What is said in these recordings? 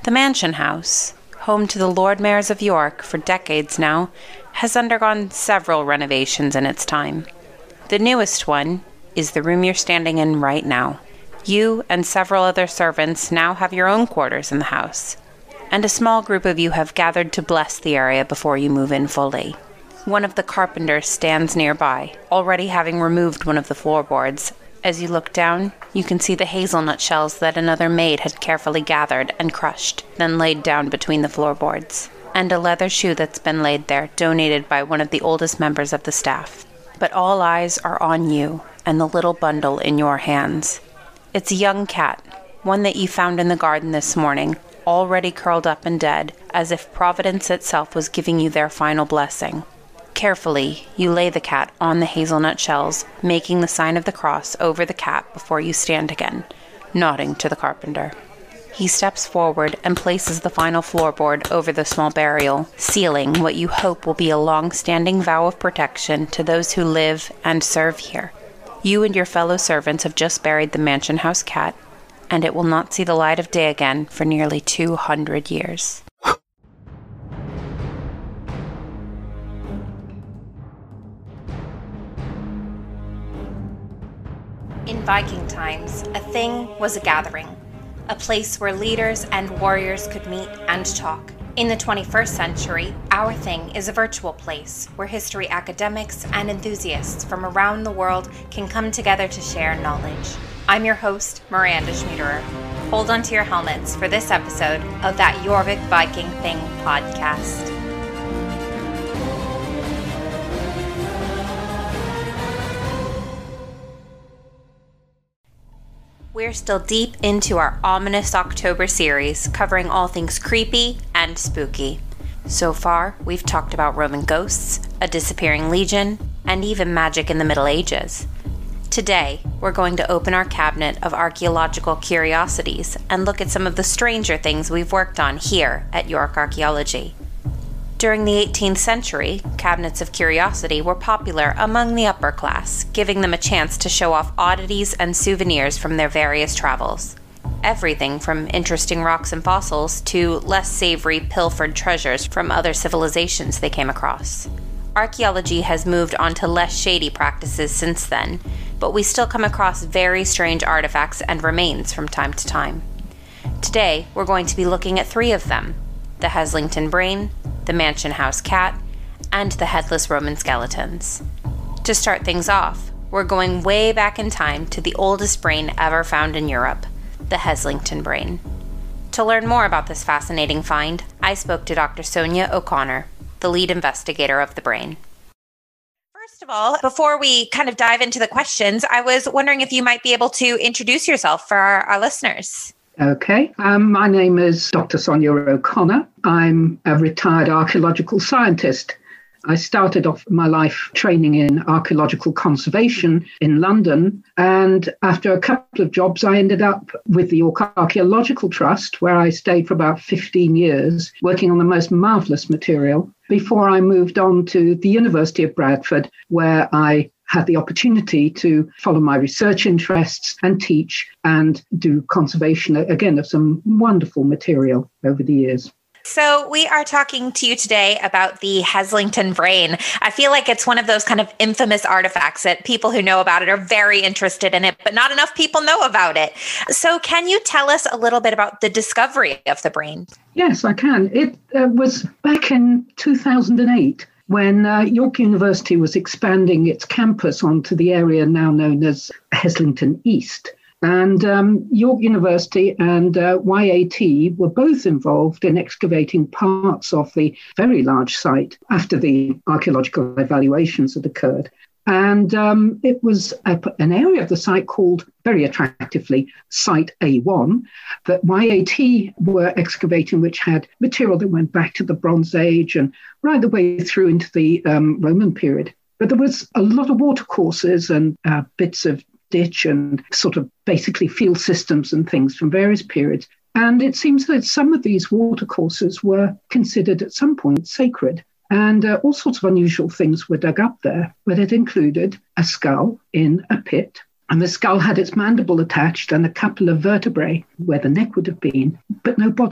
The Mansion House, home to the Lord Mayors of York for decades now, has undergone several renovations in its time. The newest one is the room you're standing in right now. You and several other servants now have your own quarters in the house, and a small group of you have gathered to bless the area before you move in fully. One of the carpenters stands nearby, already having removed one of the floorboards. As you look down, you can see the hazelnut shells that another maid had carefully gathered and crushed, then laid down between the floorboards, and a leather shoe that's been laid there, donated by one of the oldest members of the staff. But all eyes are on you and the little bundle in your hands. It's a young cat, one that you found in the garden this morning, already curled up and dead, as if Providence itself was giving you their final blessing. Carefully, you lay the cat on the hazelnut shells, making the sign of the cross over the cat before you stand again, nodding to the carpenter. He steps forward and places the final floorboard over the small burial, sealing what you hope will be a long-standing vow of protection to those who live and serve here. You and your fellow servants have just buried the Mansion House cat, and it will not see the light of day again for nearly 200 years. In Viking times, a thing was a gathering, a place where leaders and warriors could meet and talk. In the 21st century, our thing is a virtual place where history academics and enthusiasts from around the world can come together to share knowledge. I'm your host, Miranda Schmiederer. Hold on to your helmets for this episode of that Jorvik Viking Thing podcast. We're still deep into our ominous October series, covering all things creepy and spooky. So far, we've talked about Roman ghosts, a disappearing legion, and even magic in the Middle Ages. Today, we're going to open our cabinet of archaeological curiosities and look at some of the stranger things we've worked on here at York Archaeology. During the 18th century, cabinets of curiosity were popular among the upper class, giving them a chance to show off oddities and souvenirs from their various travels. Everything from interesting rocks and fossils to less savory pilfered treasures from other civilizations they came across. Archaeology has moved on to less shady practices since then, but we still come across very strange artifacts and remains from time to time. Today, we're going to be looking at 3 of them: the Heslington Brain, the Mansion House cat, and the headless Roman skeletons. To start things off, we're going way back in time to the oldest brain ever found in Europe, the Heslington Brain. To learn more about this fascinating find, I spoke to Dr. Sonia O'Connor, the lead investigator of the brain. First of all, before we kind of dive into the questions, I was wondering if you might be able to introduce yourself for our listeners. Okay. My name is Dr. Sonia O'Connor. I'm a retired archaeological scientist. I started off my life training in archaeological conservation in London, and after a couple of jobs, I ended up with the York Archaeological Trust, where I stayed for about 15 years, working on the most marvellous material, before I moved on to the University of Bradford, where I had the opportunity to follow my research interests and teach and do conservation, again, of some wonderful material over the years. So we are talking to you today about the Heslington Brain. I feel like it's one of those kind of infamous artifacts that people who know about it are very interested in it, but not enough people know about it. So can you tell us a little bit about the discovery of the brain? Yes, I can. It was back in 2008. When York University was expanding its campus onto the area now known as Heslington East. And York University and YAT were both involved in excavating parts of the very large site after the archaeological evaluations had occurred. And it was an area of the site called, very attractively, Site A1, that YAT were excavating, which had material that went back to the Bronze Age and right the way through into the Roman period. But there was a lot of watercourses and bits of ditch and sort of basically field systems and things from various periods. And it seems that some of these watercourses were considered at some point sacred. And all sorts of unusual things were dug up there, but it included a skull in a pit. And the skull had its mandible attached and a couple of vertebrae where the neck would have been, but no body.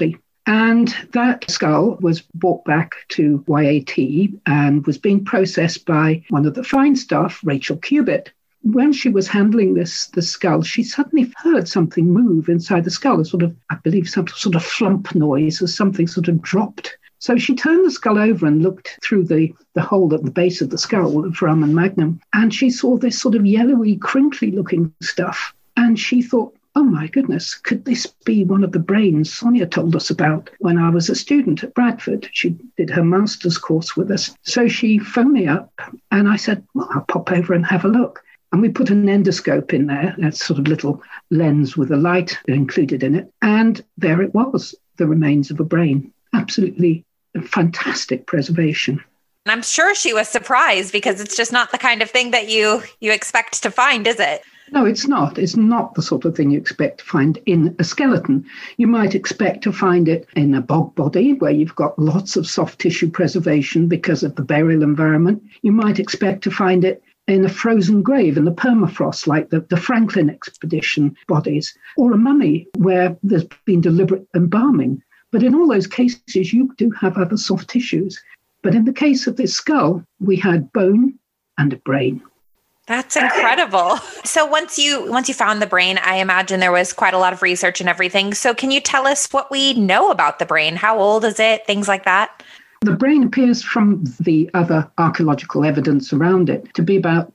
And that skull was brought back to YAT and was being processed by one of the fine staff, Rachel Cubitt. When she was handling the skull, she suddenly heard something move inside the skull, a sort of, I believe, some sort of flump noise as something sort of dropped. So she turned the skull over and looked through the hole at the base of the skull, the foramen magnum, and she saw this sort of yellowy, crinkly-looking stuff. And she thought, oh my goodness, could this be one of the brains Sonia told us about when I was a student at Bradford? She did her master's course with us. So she phoned me up and I said, well, I'll pop over and have a look. And we put an endoscope in there, that sort of little lens with a light included in it. And there it was, the remains of a brain. Absolutely fantastic preservation. And I'm sure she was surprised because it's just not the kind of thing that you expect to find, is it? No, it's not. It's not the sort of thing you expect to find in a skeleton. You might expect to find it in a bog body where you've got lots of soft tissue preservation because of the burial environment. You might expect to find it in a frozen grave in the permafrost, like the Franklin expedition bodies, or a mummy where there's been deliberate embalming. But in all those cases, you do have other soft tissues. But in the case of this skull, we had bone and a brain. That's incredible. So once you found the brain, I imagine there was quite a lot of research and everything. So can you tell us what we know about the brain? How old is it? Things like that? The brain appears from the other archaeological evidence around it to be about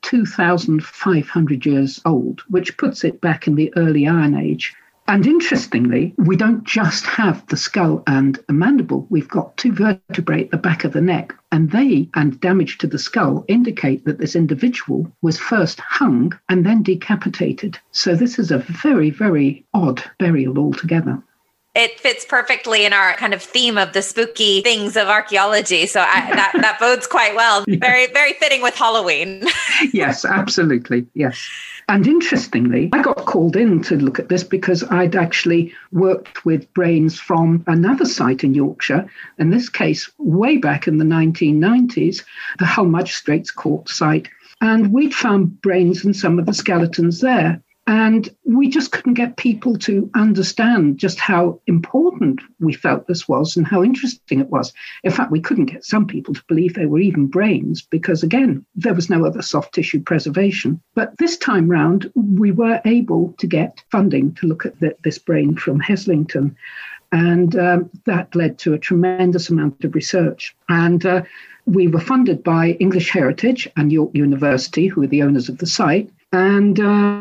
2,500 years old, which puts it back in the early Iron Age. And interestingly, we don't just have the skull and a mandible. We've got two vertebrae at the back of the neck, and damage to the skull indicate that this individual was first hung and then decapitated. So this is a very, very odd burial altogether. It fits perfectly in our kind of theme of the spooky things of archaeology. So that bodes quite well. Yeah. Very, very fitting with Halloween. Yes, absolutely. Yes. And interestingly, I got called in to look at this because I'd actually worked with brains from another site in Yorkshire, in this case, way back in the 1990s, the Hull Magistrates Court site. And we'd found brains in some of the skeletons there. And we just couldn't get people to understand just how important we felt this was and how interesting it was. In fact, we couldn't get some people to believe they were even brains because, again, there was no other soft tissue preservation. But this time round, we were able to get funding to look at this brain from Heslington. And that led to a tremendous amount of research. And we were funded by English Heritage and York University, who are the owners of the site. And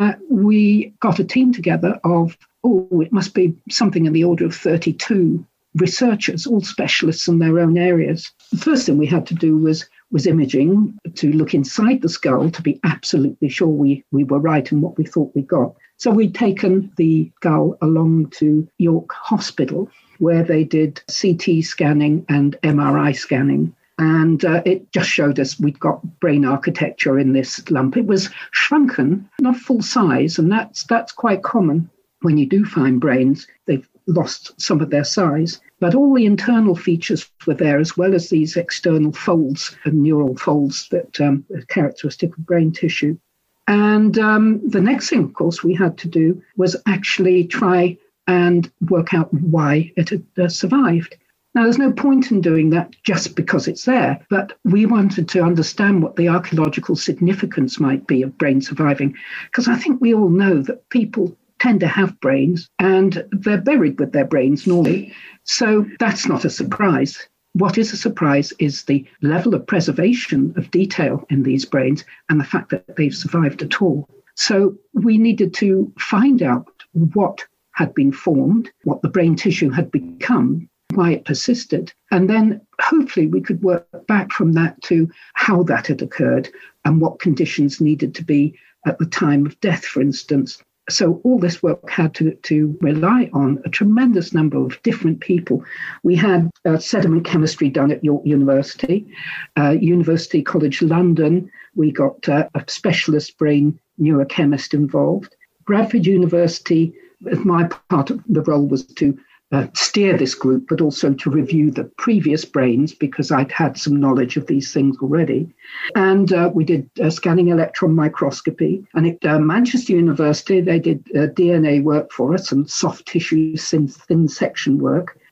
we got a team together of, it must be something in the order of 32 researchers, all specialists in their own areas. The first thing we had to do was imaging to look inside the skull to be absolutely sure we were right in what we thought we got. So we'd taken the skull along to York Hospital, where they did CT scanning and MRI scanning. And it just showed us we'd got brain architecture in this lump. It was shrunken, not full size, and that's quite common when you do find brains. They've lost some of their size. But all the internal features were there, as well as these external folds and neural folds that are characteristic of brain tissue. And the next thing, of course, we had to do was actually try and work out why it had survived. Now, there's no point in doing that just because it's there, but we wanted to understand what the archaeological significance might be of brain surviving, because I think we all know that people tend to have brains and they're buried with their brains normally. So that's not a surprise. What is a surprise is the level of preservation of detail in these brains and the fact that they've survived at all. So we needed to find out what had been formed, what the brain tissue had become, why it persisted. And then hopefully we could work back from that to how that had occurred and what conditions needed to be at the time of death, for instance. So all this work had to rely on a tremendous number of different people. We had sediment chemistry done at York University, University College London. We got a specialist brain neurochemist involved. Bradford University, my part of the role was to steer this group, but also to review the previous brains because I'd had some knowledge of these things already. And we did scanning electron microscopy. And at Manchester University, they did DNA work for us and soft tissue thin section work.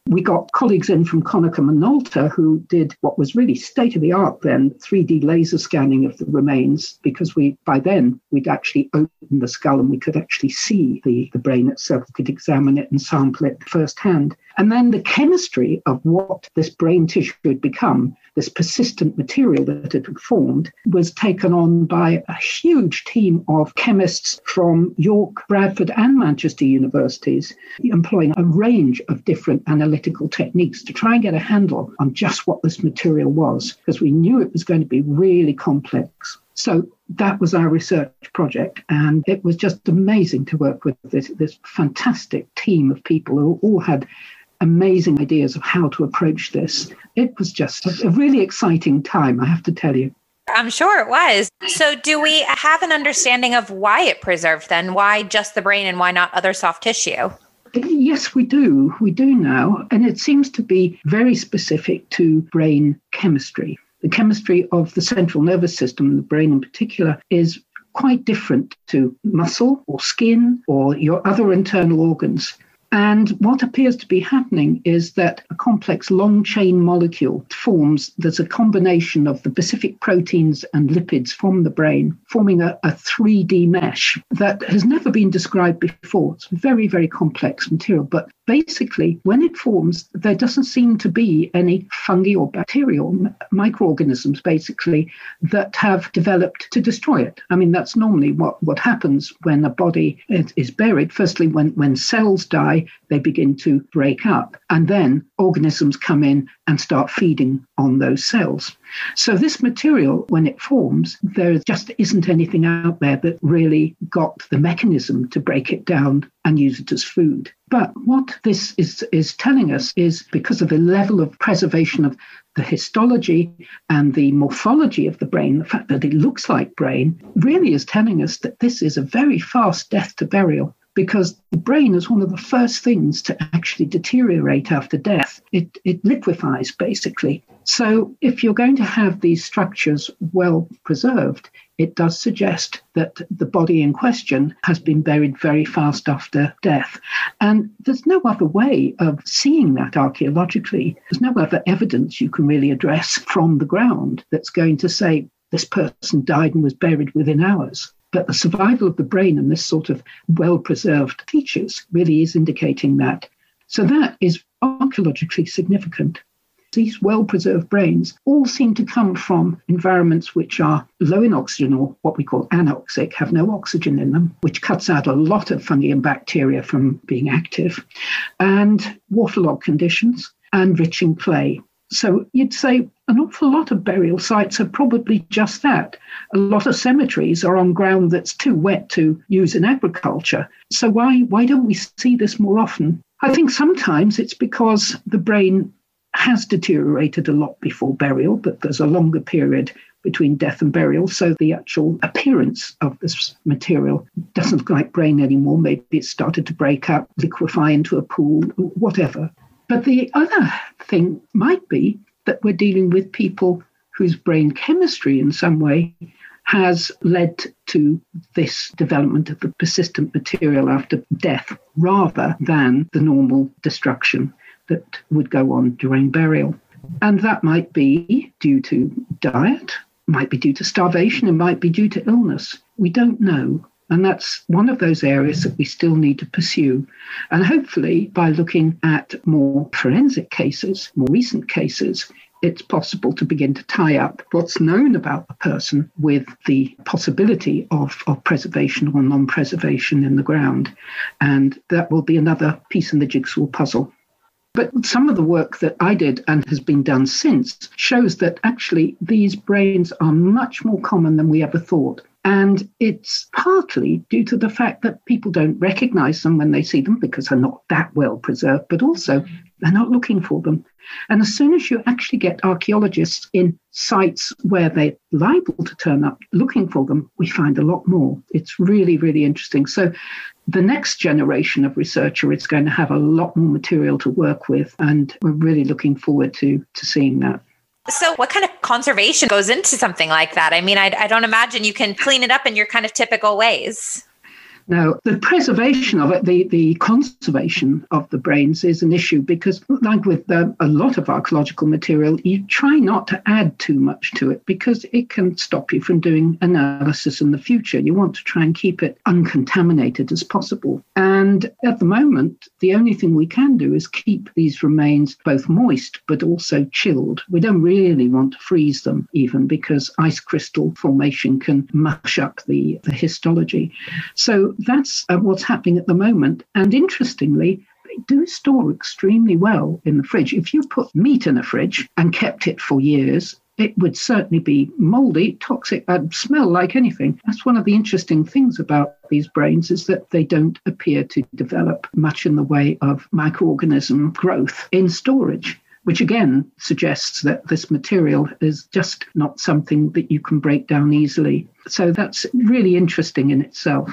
We got colleagues in from Konica Minolta who did what was really state-of-the-art then, 3D laser scanning of the remains, because by then we'd actually opened the skull and we could actually see the brain itself, we could examine it and sample it firsthand. And then the chemistry of what this brain tissue had become, this persistent material that it had formed, was taken on by a huge team of chemists from York, Bradford and Manchester universities, employing a range of different analytical techniques to try and get a handle on just what this material was, because we knew it was going to be really complex. So that was our research project, and it was just amazing to work with this fantastic team of people who all had amazing ideas of how to approach this. It was just a really exciting time, I have to tell you. I'm sure it was. So do we have an understanding of why it preserved then? Why just the brain and why not other soft tissue? Yes, we do. We do now. And it seems to be very specific to brain chemistry. The chemistry of the central nervous system, the brain in particular, is quite different to muscle or skin or your other internal organs. And what appears to be happening is that a complex long-chain molecule forms. There's a combination of the specific proteins and lipids from the brain, forming a 3D mesh that has never been described before. It's very, very complex material. But basically, when it forms, there doesn't seem to be any fungi or bacterial microorganisms, basically, that have developed to destroy it. I mean, that's normally what happens when a body is buried. Firstly, when cells die, they begin to break up, and then organisms come in and start feeding on those cells. So this material, when it forms, there just isn't anything out there that really got the mechanism to break it down and use it as food. But what this is telling us is, because of the level of preservation of the histology and the morphology of the brain, the fact that it looks like brain, really is telling us that this is a very fast death to burial. Because the brain is one of the first things to actually deteriorate after death. It liquefies, basically. So if you're going to have these structures well preserved, it does suggest that the body in question has been buried very fast after death. And there's no other way of seeing that archaeologically. There's no other evidence you can really address from the ground that's going to say this person died and was buried within hours. But the survival of the brain and this sort of well-preserved features really is indicating that. So that is archaeologically significant. These well-preserved brains all seem to come from environments which are low in oxygen, or what we call anoxic, have no oxygen in them, which cuts out a lot of fungi and bacteria from being active, and waterlogged conditions, and rich in clay. So you'd say an awful lot of burial sites are probably just that. A lot of cemeteries are on ground that's too wet to use in agriculture. So why don't we see this more often? I think sometimes it's because the brain has deteriorated a lot before burial, but there's a longer period between death and burial. So the actual appearance of this material doesn't look like brain anymore. Maybe it started to break up, liquefy into a pool, whatever. But the other thing might be that we're dealing with people whose brain chemistry in some way has led to this development of the persistent material after death, rather than the normal destruction that would go on during burial. And that might be due to diet, might be due to starvation, it might be due to illness. We don't know. And that's one of those areas that we still need to pursue. And hopefully, by looking at more forensic cases, more recent cases, it's possible to begin to tie up what's known about the person with the possibility of preservation or non-preservation in the ground. And that will be another piece in the jigsaw puzzle. But some of the work that I did and has been done since shows that actually these brains are much more common than we ever thought. And it's partly due to the fact that people don't recognize them when they see them because they're not that well preserved, but also they're not looking for them. And as soon as you actually get archaeologists in sites where they're liable to turn up looking for them, we find a lot more. It's really, really interesting. So the next generation of researcher is going to have a lot more material to work with, and we're really looking forward to seeing that. So what kind of conservation goes into something like that? I mean, I don't imagine you can clean it up in your kind of typical ways. Now, the preservation of it, the conservation of the brains is an issue because, like with a lot of archaeological material, you try not to add too much to it because it can stop you from doing analysis in the future. You want to try and keep it uncontaminated as possible. And at the moment, the only thing we can do is keep these remains both moist but also chilled. We don't really want to freeze them even because ice crystal formation can mush up the histology. So that's what's happening at the moment. And interestingly, they do store extremely well in the fridge. If you put meat in a fridge and kept it for years, it would certainly be moldy, toxic, and smell like anything. That's one of the interesting things about these brains is that they don't appear to develop much in the way of microorganism growth in storage, which again suggests that this material is just not something that you can break down easily. So that's really interesting in itself.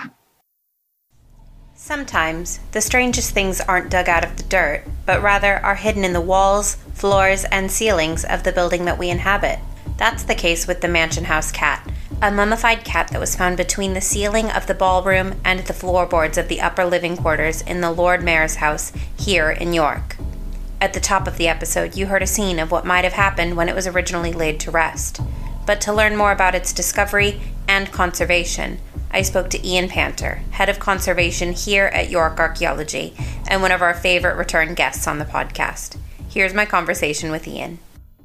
Sometimes, the strangest things aren't dug out of the dirt, but rather are hidden in the walls, floors, and ceilings of the building that we inhabit. That's the case with the Mansion House cat, a mummified cat that was found between the ceiling of the ballroom and the floorboards of the upper living quarters in the Lord Mayor's house here in York. At the top of the episode, you heard a scene of what might have happened when it was originally laid to rest. But to learn more about its discovery and conservation, I spoke to Ian Panter, head of conservation here at York Archaeology, and one of our favorite return guests on the podcast. Here's my conversation with Ian.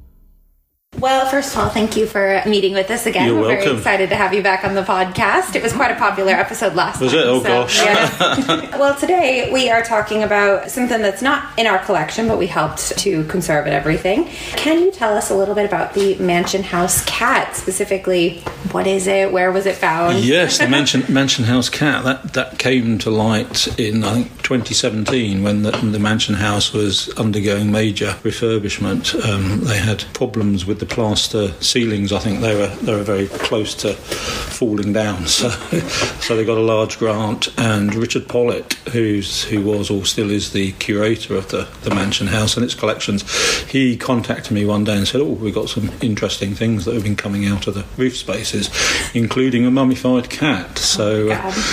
Well, first of all, thank you for meeting with us again. You're welcome. Very excited to have you back on the podcast. It was quite a popular episode last time. Was it? Oh, gosh. Yeah. Well, today we are talking about something that's not in our collection, but we helped to conserve it, everything. Can you tell us a little bit about the Mansion House cat? Specifically, what is it? Where was it found? Yes, the Mansion House cat. That came to light in, I think, 2017 when the Mansion House was undergoing major refurbishment. They had problems with the plaster ceilings. I think they were very close to falling down, so they got a large grant, and Richard Pollitt, who was or still is the curator of the Mansion House and its collections, he contacted me one day and said, we've got some interesting things that have been coming out of the roof spaces, including a mummified cat. So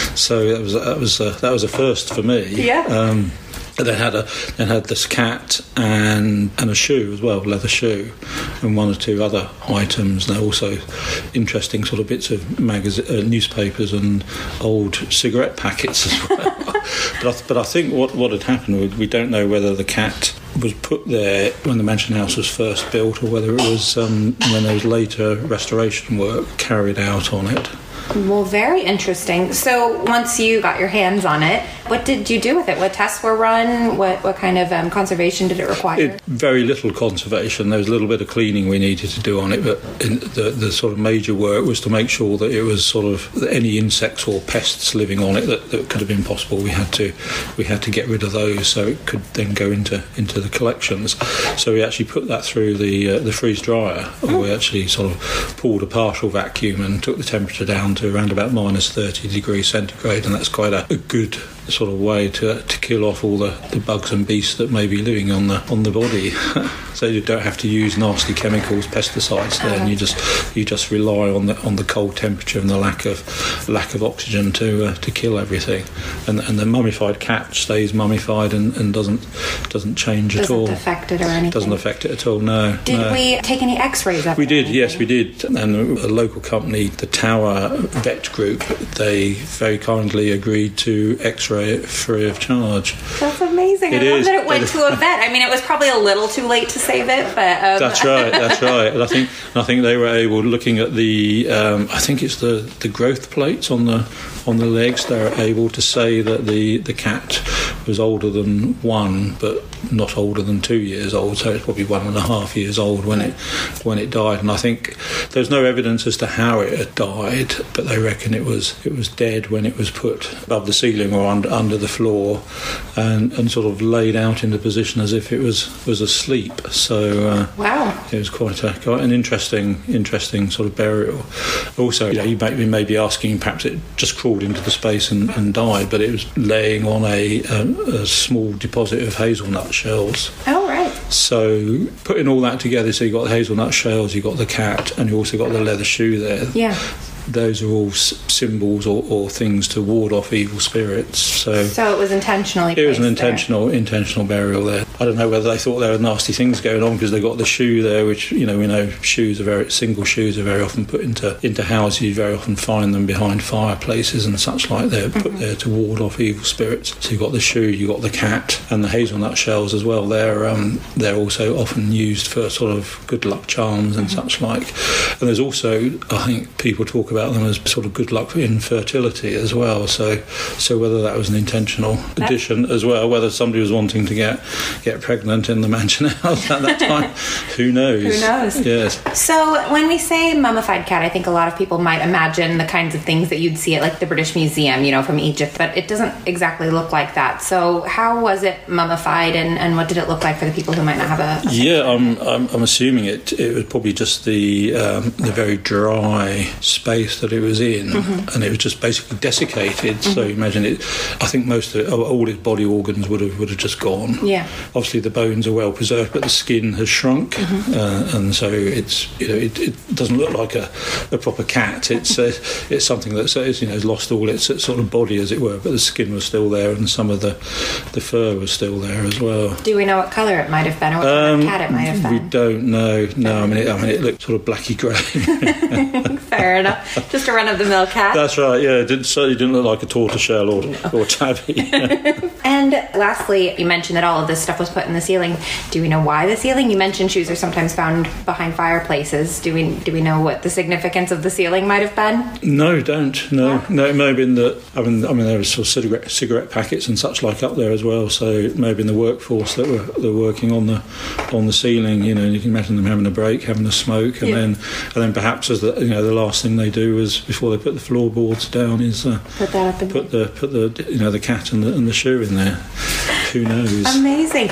that was a first for me. Yeah. They had this cat and a shoe as well, leather shoe, and one or two other items. And also interesting sort of bits of newspapers and old cigarette packets as well. But I think what had happened, we don't know whether the cat was put there when the Mansion House was first built or whether it was when there was later restoration work carried out on it. Well, very interesting. So once you got your hands on it, what did you do with it? What tests were run? What kind of conservation did it require? Very little conservation. There was a little bit of cleaning we needed to do on it, but the sort of major work was to make sure that it was sort of any insects or pests living on it that could have been possible. We had to get rid of those so it could then go into the collections. So we actually put that through the freeze dryer. We actually sort of pulled a partial vacuum and took the temperature down to around about minus 30 degrees centigrade, and that's quite a good sort of way to kill off all the bugs and beasts that may be living on the body. So you don't have to use nasty chemicals, pesticides there, and you just rely on the cold temperature and the lack of oxygen to kill everything. And the mummified cat stays mummified and doesn't change at all. Doesn't affect it or anything. Doesn't affect it at all. No. Did we take any X-rays of it? We did. Yes, we did. And a local company, the Tower Vet Group, they very kindly agreed to X-ray it free of charge. That's amazing. I love that it went to a vet. I mean, it was probably a little too late to save it, but that's right. And I think they were able, looking at the I think it's the growth plates on the legs, they're able to say that the cat was older than 1 but not older than 2 years old, so it's probably 1.5 years old when it died. And I think there's no evidence as to how it had died, but they reckon it was dead when it was put above the ceiling or under the floor and sort of laid out in the position as if it was asleep. So wow, it was quite an interesting sort of burial. Also, you may be asking, perhaps it just crawled into the space and died, but it was laying on a small deposit of hazelnut shells. Oh, right. So putting all that together, so you got the hazelnut shells, you got the cat, and you also got the leather shoe there. Yeah. those are all symbols or things to ward off evil spirits. So it was intentionally. It was an intentional burial there. I don't know whether they thought there were nasty things going on because they got the shoe there, which we know single shoes are very often put into houses. You very often find them behind fireplaces and such like. They're put there to ward off evil spirits. So you got the shoe, you got the cat, and the hazelnut shells as well. They're also often used for sort of good luck charms and such like. And there's also, I think, people talk about them as sort of good luck for infertility as well. So whether that was an intentional addition as well, whether somebody was wanting to get pregnant in the mansion house at that time, who knows? Who knows? Yes. So when we say mummified cat, I think a lot of people might imagine the kinds of things that you'd see at like the British Museum, from Egypt, but it doesn't exactly look like that. So how was it mummified, and what did it look like for the people who might not have a Yeah, I'm assuming it was probably just the very dry space that it was in, and it was just basically desiccated. So imagine it. I think most of it, all its body organs would have just gone. Yeah. Obviously, the bones are well preserved, but the skin has shrunk, and so it's it doesn't look like a proper cat. It's something that has lost all its sort of body, as it were, but the skin was still there, and some of the fur was still there as well. Do we know what colour it might have been, or what kind of cat it might have been? We don't know. No, I mean it looked sort of blacky grey. Fair enough. Just a run-of-the-mill cat. That's right. Yeah, it certainly didn't look like a tortoiseshell or tabby. And lastly, you mentioned that all of this stuff was put in the ceiling. Do we know why the ceiling? You mentioned shoes are sometimes found behind fireplaces. Do we know what the significance of the ceiling might have been? No, don't. No, it may have been that. I mean, there were sort of cigarette packets and such like up there as well. So it may have been the workforce that were working on the ceiling. You can imagine them having a break, having a smoke, and then perhaps as the last thing they do is before they put the floorboards down is put that up in put the cat and the shoe in there. Who knows? Amazing.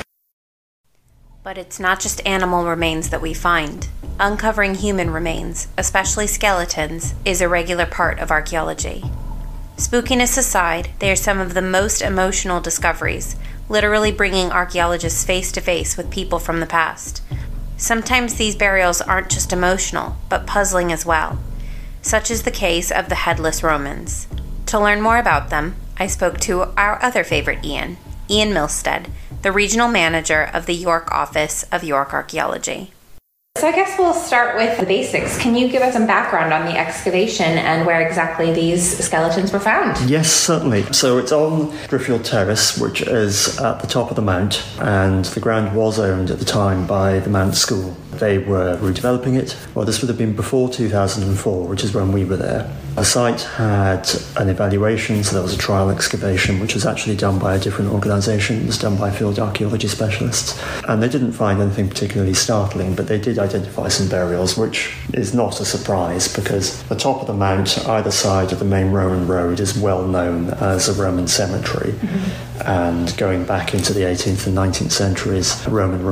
But it's not just animal remains that we find. Uncovering human remains, especially skeletons, is a regular part of archaeology. Spookiness aside, they are some of the most emotional discoveries, literally bringing archaeologists face to face with people from the past. Sometimes these burials aren't just emotional, but puzzling as well. Such is the case of the Headless Romans. To learn more about them, I spoke to our other favorite Ian Milstead, the regional manager of the York office of York Archaeology. So I guess we'll start with the basics. Can you give us some background on the excavation and where exactly these skeletons were found? Yes, certainly. So it's on Driffield Terrace, which is at the top of the mount, and the ground was owned at the time by the Mount School. They were redeveloping it. Well, this would have been before 2004, which is when we were there. The site had an evaluation, so there was a trial excavation, which was actually done by a different organisation. It was done by field archaeology specialists. And they didn't find anything particularly startling, but they did identify some burials, which is not a surprise because the top of the mount, either side of the main Roman road, is well known as a Roman cemetery. And going back into the 18th and 19th centuries, Roman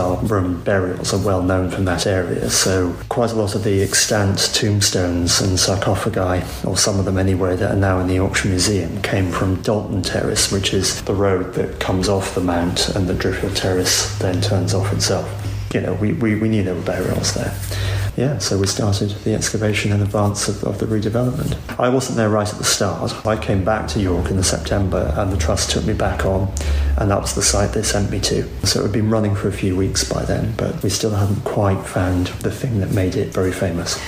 burials are well known from that area. So quite a lot of the extant tombstones and sarcophagi, or some of them anyway, that are now in the Yorkshire Museum, came from Dalton Terrace, which is the road that comes off the mount, and the Driffield Terrace then turns off itself. We knew there were burials there. Yeah, so we started the excavation in advance of the redevelopment. I wasn't there right at the start. I came back to York in September, and the Trust took me back on, and that was the site they sent me to. So it had been running for a few weeks by then, but we still hadn't quite found the thing that made it very famous.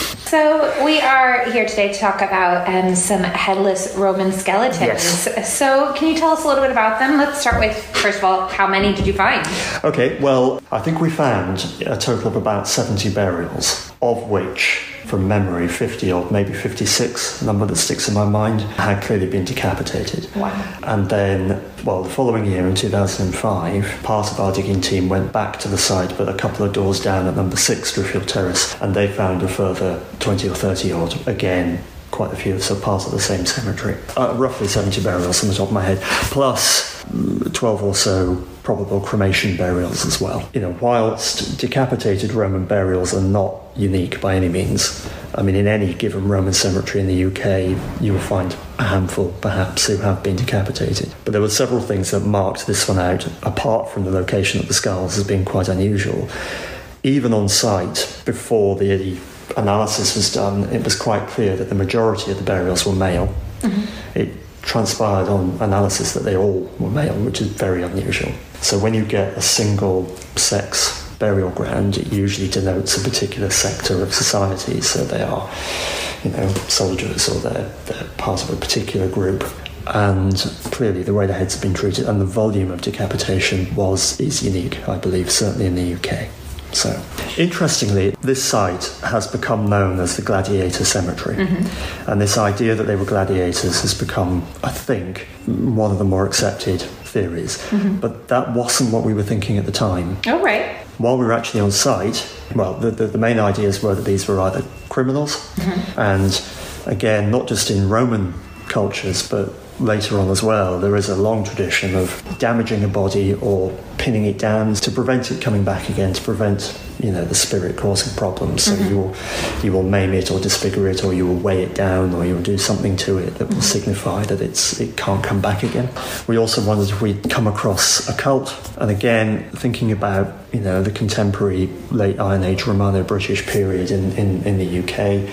So we are here today to talk about some headless Roman skeletons. Yes. So can you tell us a little bit about them? Let's start with, first of all, how many did you find? Okay, well, I think we found a total of about 70 burials, of which, from memory, 50 or maybe 56, a number that sticks in my mind, had clearly been decapitated. Wow. And then, the following year, in 2005, part of our digging team went back to the site, but a couple of doors down at number 6, Driffield Terrace, and they found a further 20 or 30 odd, again, quite a few, so part of the same cemetery. Roughly 70 burials on the top of my head, plus 12 or so probable cremation burials as well. Whilst decapitated Roman burials are not unique by any means, in any given Roman cemetery in the UK, you will find a handful, perhaps, who have been decapitated. But there were several things that marked this one out, apart from the location of the skulls as being quite unusual. Even on site, before the analysis was done, it was quite clear that the majority of the burials were male. It transpired on analysis that they all were male, which is very unusual. So when you get a single sex burial ground, it usually denotes a particular sector of society. So they are, soldiers, or they're part of a particular group. And clearly the way the heads have been treated and the volume of decapitation is unique, I believe, certainly in the UK. So, interestingly, this site has become known as the Gladiator Cemetery. And this idea that they were gladiators has become, I think, one of the more accepted theories. But that wasn't what we were thinking at the time. Oh, right. While we were actually on site, well, the main ideas were that these were either criminals, and again, not just in Roman cultures, but later on as well, there is a long tradition of damaging a body or pinning it down to prevent it coming back again, to prevent, the spirit causing problems. So you will maim it or disfigure it, or you will weigh it down, or you will do something to it that will signify that it can't come back again. We also wondered if we'd come across a cult, and again, thinking about the contemporary late Iron Age Romano-British period in the UK,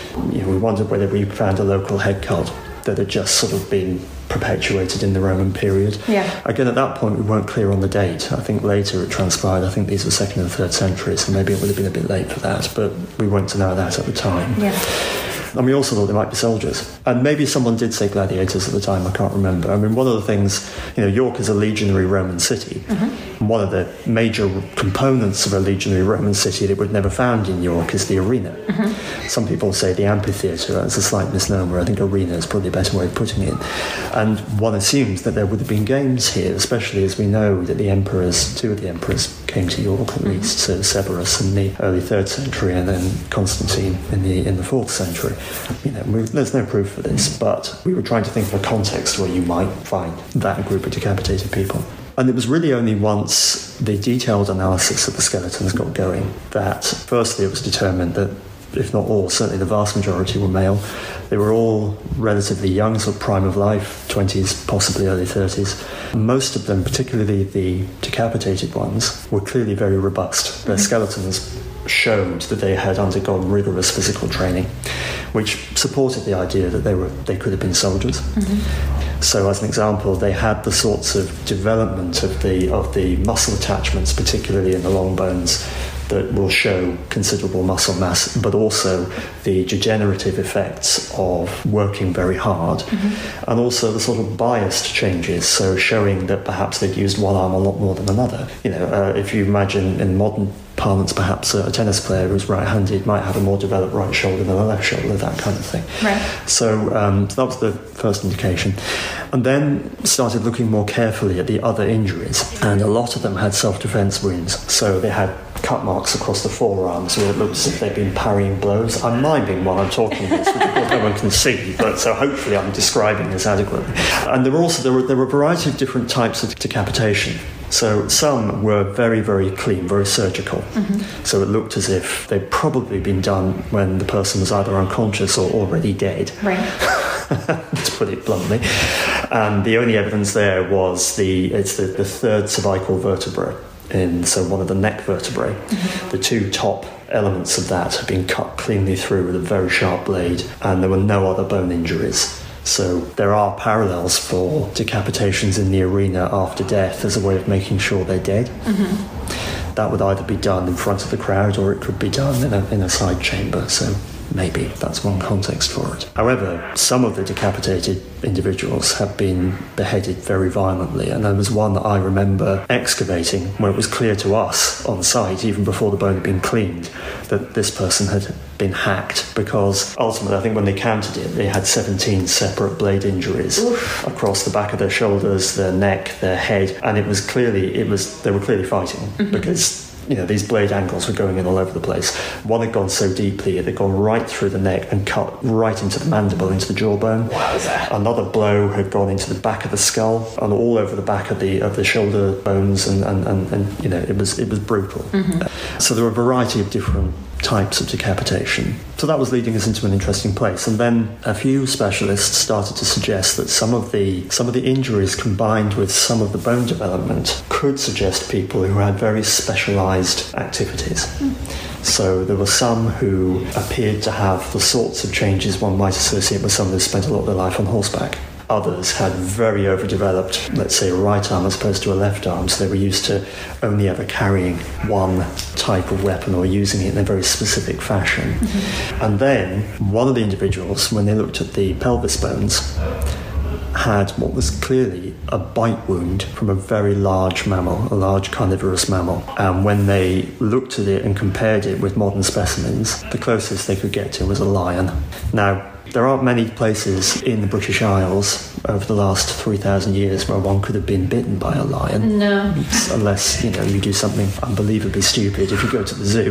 we wondered whether we found a local head cult that had just sort of been perpetuated in the Roman period. Yeah. Again, at that point, we weren't clear on the date. I think later it transpired, I think these were 2nd and 3rd centuries, so maybe it would have been a bit late for that, but we weren't to know that at the time. Yeah. And we also thought they might be soldiers. And maybe someone did say gladiators at the time, I can't remember. I mean, one of the things, York is a legionary Roman city. And one of the major components of a legionary Roman city that we'd never found in York is the arena. Some people say the amphitheatre. That's a slight misnomer. I think arena is probably a better way of putting it. And one assumes that there would have been games here, especially as we know that two of the emperors came to York, at least, so Severus in the early 3rd century, and then Constantine in the 4th century. There's no proof for this, but we were trying to think of a context where you might find that group of decapitated people. And it was really only once the detailed analysis of the skeletons got going that, firstly, it was determined that, if not all, certainly the vast majority were male. They were all relatively young, sort of prime of life, 20s, possibly early 30s. Most of them, particularly the decapitated ones, were clearly very robust. Their skeletons showed that they had undergone rigorous physical training, which supported the idea that they could have been soldiers. So, as an example, they had the sorts of development of the muscle attachments, particularly in the long bones, that will show considerable muscle mass, but also the degenerative effects of working very hard, and also the sort of biased changes, so showing that perhaps they'd used one arm a lot more than another. If you imagine in modern parlance, perhaps a tennis player who's right-handed might have a more developed right shoulder than a left shoulder, that kind of thing. Right. So that was the first indication. And then started looking more carefully at the other injuries, and a lot of them had self-defense wounds. So they had cut marks across the forearms where it looked as if they'd been parrying blows. I'm miming while I'm talking this, which of course no one can see, but so hopefully I'm describing this adequately. And there were a variety of different types of decapitation. So some were very, very clean, very surgical. So it looked as if they'd probably been done when the person was either unconscious or already dead. Right. To put it bluntly. And the only evidence there was the 3rd cervical vertebra, so one of the neck vertebrae. The 2 top elements of that had been cut cleanly through with a very sharp blade, and there were no other bone injuries. So there are parallels for decapitations in the arena after death as a way of making sure they're dead. That would either be done in front of the crowd, or it could be done in a side chamber. So maybe that's one context for it. However, some of the decapitated individuals have been beheaded very violently, and there was one that I remember excavating where it was clear to us on site, even before the bone had been cleaned, that this person had been hacked, because ultimately I think when they counted it, they had 17 separate blade injuries across the back of their shoulders, their neck, their head, and they were clearly fighting, because these blade angles were going in all over the place. One had gone so deeply it had gone right through the neck and cut right into the mandible, into the jawbone. Wowza. Another blow had gone into the back of the skull and all over the back of the shoulder bones, and it was brutal. So there were a variety of different types of decapitation. So that was leading us into an interesting place. And then a few specialists started to suggest that some of the injuries combined with some of the bone development could suggest people who had very specialised activities. So there were some who appeared to have the sorts of changes one might associate with someone who spent a lot of their life on horseback. Others had very overdeveloped, let's say, a right arm as opposed to a left arm, so they were used to only ever carrying one type of weapon or using it in a very specific fashion. And then one of the individuals, when they looked at the pelvis bones, had what was clearly a bite wound from a very large mammal, a large carnivorous mammal. And when they looked at it and compared it with modern specimens, the closest they could get to was a lion. Now, there aren't many places in the British Isles over the last 3,000 years where one could have been bitten by a lion. No. Unless, you do something unbelievably stupid if you go to the zoo.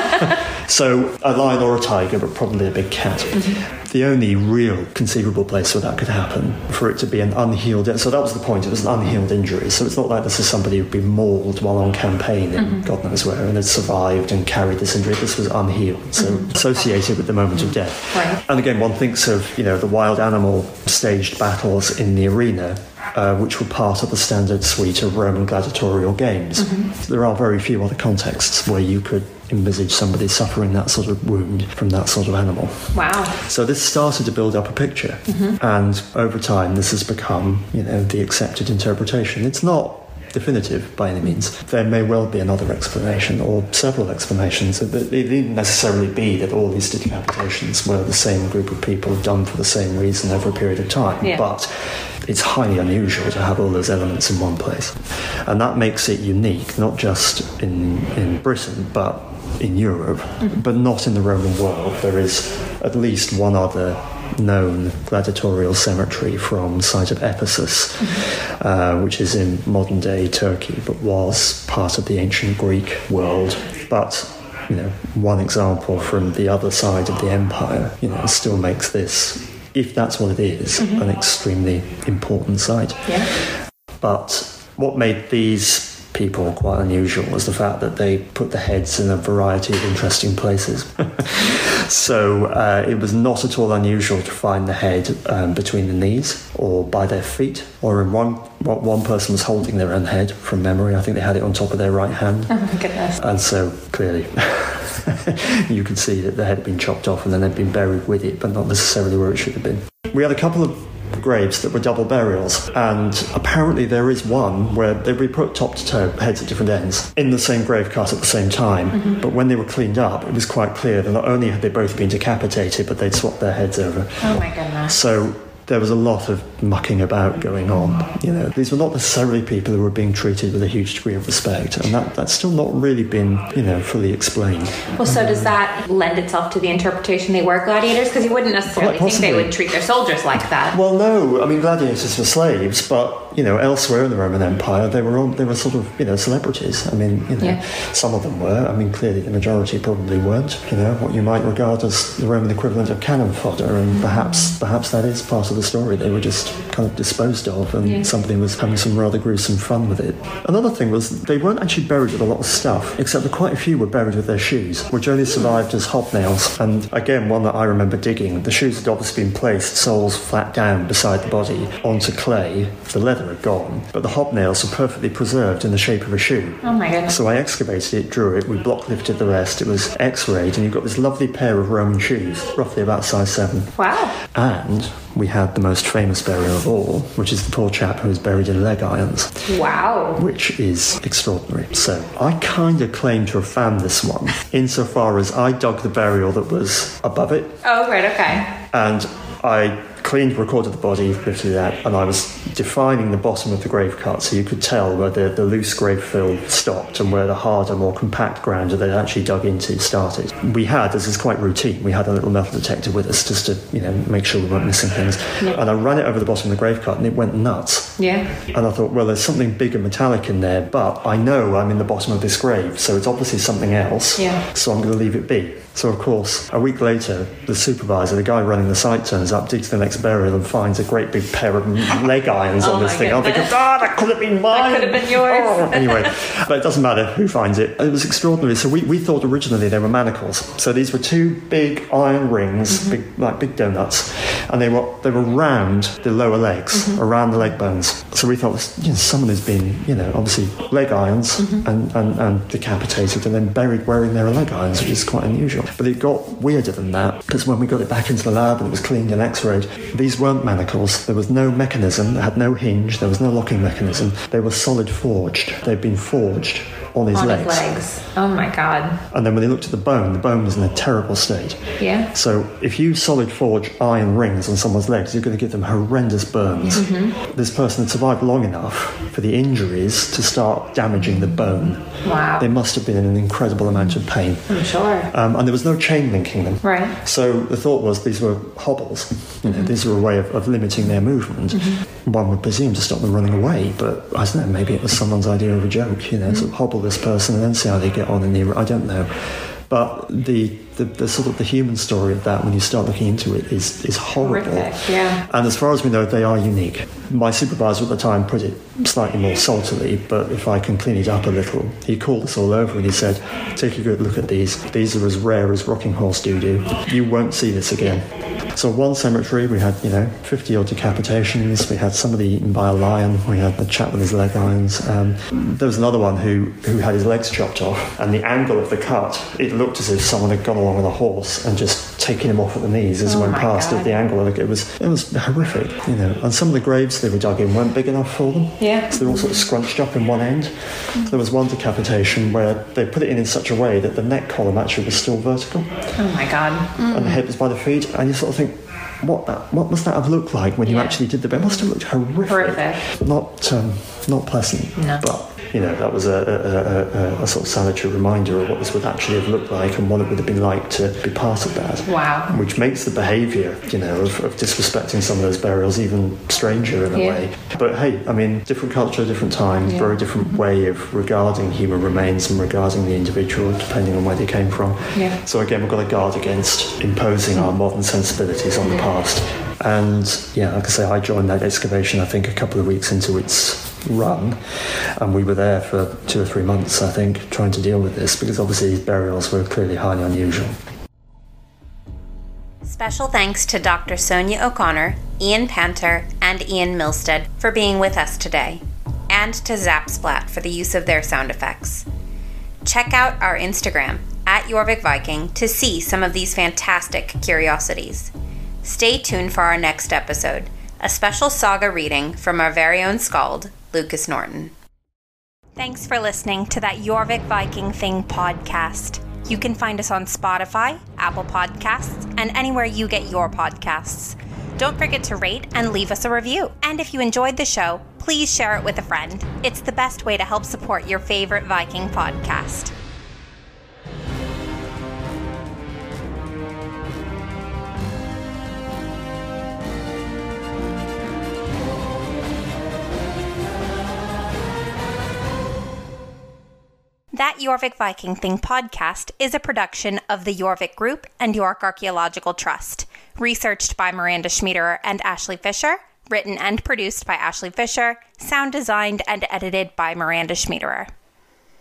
So a lion or a tiger, but probably a big cat. The only real conceivable place where that could happen, for it to be an unhealed... So that was the point, it was an unhealed injury. So it's not like this is somebody who'd been mauled while on campaign in God knows where and had survived and carried this injury. This was unhealed, so associated with the moment of death. Right. And again, one thinks of, the wild animal staged battles in the arena, which were part of the standard suite of Roman gladiatorial games. There are very few other contexts where you could envisage somebody suffering that sort of wound from that sort of animal. Wow. So this started to build up a picture, and over time this has become, the accepted interpretation. It's not definitive by any means. There may well be another explanation or several explanations. It didn't necessarily be that all these decapitations were the same group of people done for the same reason over a period of time, but it's highly unusual to have all those elements in one place, and that makes it unique, not just in Britain but in Europe, but not in the Roman world. There is at least one other known gladiatorial cemetery from the site of Ephesus, which is in modern-day Turkey, but was part of the ancient Greek world. But, one example from the other side of the empire, still makes this, if that's what it is, an extremely important site. Yeah. But what made these people quite unusual was the fact that they put the heads in a variety of interesting places. So it was not at all unusual to find the head between the knees or by their feet, or in one person was holding their own head from memory. I think they had it on top of their right hand. Oh my goodness. And so clearly you could see that the head had been chopped off and then they'd been buried with it, but not necessarily where it should have been. We had a couple of graves that were double burials, and apparently there is one where they were put top to toe, heads at different ends, in the same grave cut at the same time. But when they were cleaned up, it was quite clear that not only had they both been decapitated, but they'd swapped their heads over. Oh my goodness. So there was a lot of mucking about going on. These were not necessarily people who were being treated with a huge degree of respect, and that's still not really been, fully explained. Well, so does that lend itself to the interpretation they were gladiators? Because you wouldn't necessarily think they would treat their soldiers like that. Well, no. I mean, gladiators were slaves, but elsewhere in the Roman Empire, they were sort of, celebrities. I mean, some of them were. I mean, clearly the majority probably weren't. What you might regard as the Roman equivalent of cannon fodder, and perhaps that is part of the story. They were just kind of disposed of, and somebody was having some rather gruesome fun with it. Another thing was they weren't actually buried with a lot of stuff, except that quite a few were buried with their shoes, which only survived as hobnails. And again, one that I remember digging, the shoes had obviously been placed soles flat down beside the body onto clay. The leather had gone, but the hobnails were perfectly preserved in the shape of a shoe. Oh my goodness. So I excavated it, drew it, we block lifted the rest, it was x-rayed, and you've got this lovely pair of Roman shoes, roughly about size 7. Wow. And we had the most famous burial of all, which is the poor chap who was buried in leg irons. Wow. Which is extraordinary. So I kind of claim to have found this one, insofar as I dug the burial that was above it. Oh, right, okay. And I recorded the body, lifted that, and I was defining the bottom of the grave cut so you could tell where the loose grave fill stopped and where the harder, more compact ground that they'd actually dug into started. We had, this is quite routine, we had a little metal detector with us just to, make sure we weren't missing things. Yeah. And I ran it over the bottom of the grave cut and it went nuts. Yeah. And I thought, well, there's something big and metallic in there, but I know I'm in the bottom of this grave, so it's obviously something else. Yeah. So I'm going to leave it be. So, of course, a week later, the supervisor, the guy running the site, turns up, digs the next burial and finds a great big pair of leg irons on this thing. I'm thinking, that could have been mine. That could have been yours. Oh. Anyway, but it doesn't matter who finds it. It was extraordinary. So we thought originally they were manacles. So these were two big iron rings, big donuts, and they were round the lower legs, around the leg bones. So we thought, someone who's been, obviously leg irons and decapitated and then buried wearing their leg irons, which is quite unusual. But it got weirder than that, because when we got it back into the lab and it was cleaned and x-rayed, these weren't manacles. There was no mechanism. They had no hinge. There was no locking mechanism. They were solid forged. They'd been forged on his legs. Oh my God. And then when they looked at the bone was in a terrible state. Yeah. So if you solid forge iron rings on someone's legs, you're going to give them horrendous burns. This person had survived long enough for the injuries to start damaging the bone. Wow. They must have been in an incredible amount of pain. I'm sure. And there was no chain linking them. Right. So the thought was these were hobbles. These were a way of limiting their movement. One would presume to stop them running away, but I don't know, maybe it was someone's idea of a joke, sort of hobble this person and then see how they get on in the... I don't know. But the sort of the human story of that, when you start looking into it, is horrible. Horrific, yeah. And as far as we know, they are unique. My supervisor at the time put it slightly more saltily, but if I can clean it up a little, he called us all over and he said, take a good look at these. These are as rare as rocking horse doo-doo. You won't see this again. So one cemetery, we had, 50-odd decapitations. We had somebody eaten by a lion. We had a chap with his leg irons. There was another one who had his legs chopped off, and the angle of the cut, it looked as if someone had gone along with a horse and just taken him off at the knees as he went past at the angle. It was horrific, And some of the graves they were dug in weren't big enough for them. Yeah. So they're all sort of scrunched up in one end. So there was one decapitation where they put it in such a way that the neck column actually was still vertical. Oh my God. And the head was by the feet, and you sort of think, what must that have looked like when you actually did the bit? It must have looked horrific. Not pleasant. No. But that was a sort of salutary reminder of what this would actually have looked like and what it would have been like to be part of that. Wow. Which makes the behaviour, of disrespecting some of those burials even stranger in a way. But hey, different culture, different time, very different way of regarding human remains and regarding the individual, depending on where they came from. Yeah. So again, we've got to guard against imposing our modern sensibilities on the past. And like I say, I joined that excavation, I think, a couple of weeks into its run, and we were there for 2 or 3 months, I think, trying to deal with this, because obviously these burials were clearly highly unusual. Special thanks to Dr. Sonia O'Connor, Ian Panter, and Ian Milstead for being with us today, and to Zapsplat for the use of their sound effects. Check out our Instagram, @YourVicViking, to see some of these fantastic curiosities. Stay tuned for our next episode, a special saga reading from our very own skald, Lucas Norton. Thanks for listening to that Jorvik Viking Thing podcast. You can find us on Spotify, Apple Podcasts, and anywhere you get your podcasts. Don't forget to rate and leave us a review. And if you enjoyed the show, please share it with a friend. It's the best way to help support your favorite Viking podcast. That Jorvik Viking Thing podcast is a production of the Jorvik Group and York Archaeological Trust. Researched by Miranda Schmiederer and Ashley Fisher. Written and produced by Ashley Fisher. Sound designed and edited by Miranda Schmiederer.